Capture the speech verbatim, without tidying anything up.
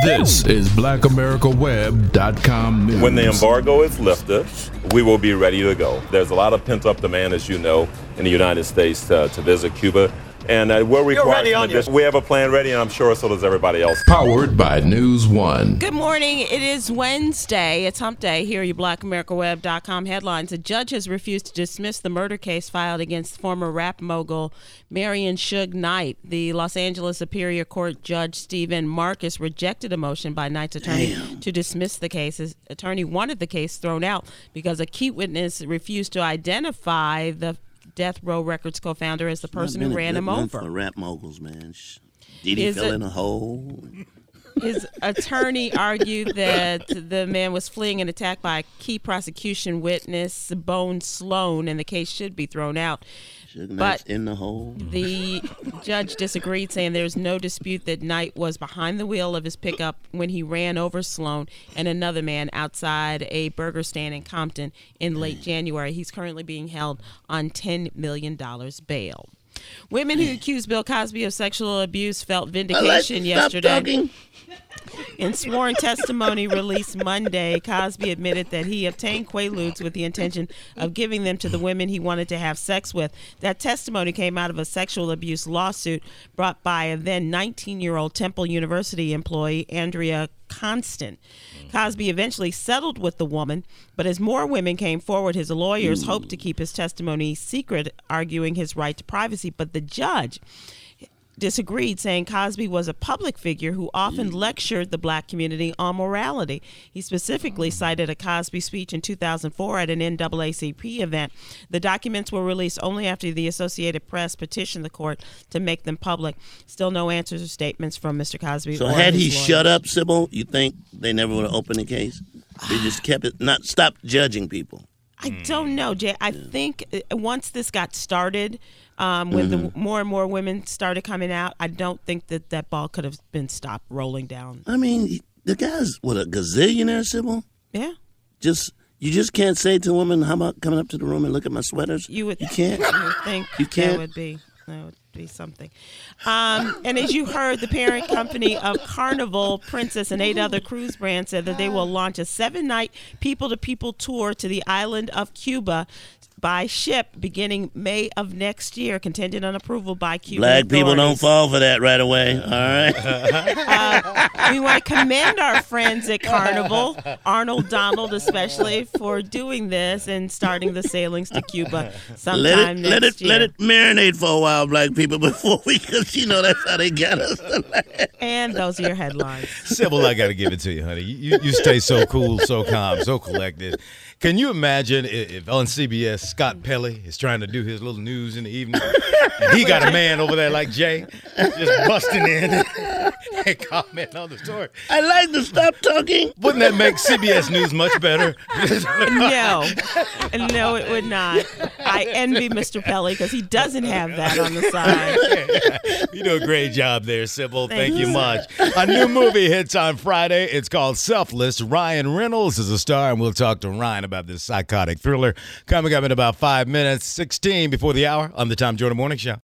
This is black america web dot com news. When the embargo is lifted, we will be ready to go. There's a lot of pent-up demand, as you know, in the United States uh, to visit Cuba. And uh, we're required. We have a plan ready, and I'm sure so does everybody else. Powered by News One. Good morning. It is Wednesday. It's Hump Day. Here are your black america web dot com headlines. A judge has refused to dismiss the murder case filed against former rap mogul Marion Suge Knight. The Los Angeles Superior Court Judge Stephen Marcus rejected a motion by Knight's attorney Damn. to dismiss the case. His attorney wanted the case thrown out because a key witness refused to identify the Death Row Records co-founder as the person who ran him over. For rap moguls, man. Diddy fell in a hole. His attorney argued that the man was fleeing an attack by a key prosecution witness, Bone Sloan, and the case should be thrown out. But in the hole. The judge disagreed, saying there's no dispute that Knight was behind the wheel of his pickup when he ran over Sloan and another man outside a burger stand in Compton in late January. He's currently being held on ten million dollars bail. Women who accused Bill Cosby of sexual abuse felt vindication like, yesterday. In sworn testimony released Monday, Cosby admitted that he obtained Quaaludes with the intention of giving them to the women he wanted to have sex with. That testimony came out of a sexual abuse lawsuit brought by a then nineteen-year-old Temple University employee, Andrea Constant. Cosby eventually settled with the woman, but as more women came forward, his lawyers hoped to keep his testimony secret, arguing his right to privacy. But the judge disagreed, saying Cosby was a public figure who often lectured the black community on morality. He specifically cited a Cosby speech in two thousand four at an N double A C P event. The documents were released only after the Associated Press petitioned the court to make them public. Still no answers or statements from Mister Cosby. So had he shut up, Sybil, you think they never would have opened the case? They just kept it, not stopped judging people. I don't know, Jay. I think once this got started, um, when mm-hmm. the more and more women started coming out, I don't think that that ball could have been stopped rolling down. I mean, the guy's, what, a gazillionaire, Sybil? Yeah. Just You just can't say to a woman, how about coming up to the room and look at my sweaters? You would. You can't? You would think you can't? that would be, that would be something. Um, and as you heard, the parent company of Carnival, Princess, and eight other cruise brands said that they will launch a seven-night people-to-people tour to the island of Cuba by ship beginning May of next year, contingent on approval by Cuban Black authorities. people don't fall for that right away, all right? uh, we want to commend our friends at Carnival, Arnold Donald especially, for doing this and starting the sailings to Cuba sometime let it, next let it, year. Let it marinate for a while, black people, before we, because you know that's how they got us. And those are your headlines. Sybil, I got to give it to you, honey. You, you stay so cool, so calm, so collected. Can you imagine if on C B S, Scott Pelley is trying to do his little news in the evening, and he got a man over there like Jay just busting in and commenting on the story? I like to stop talking. Wouldn't that make C B S News much better? No. No, it would not. I envy Mister Pelley because he doesn't have that on the side. You do a great job there, Sybil. Thank, Thank you you. much. A new movie hits on Friday. It's called Selfless. Ryan Reynolds is a star, and we'll talk to Ryan about this psychotic thriller coming up in about five minutes, sixteen before the hour on the Tom Jordan Morning Show.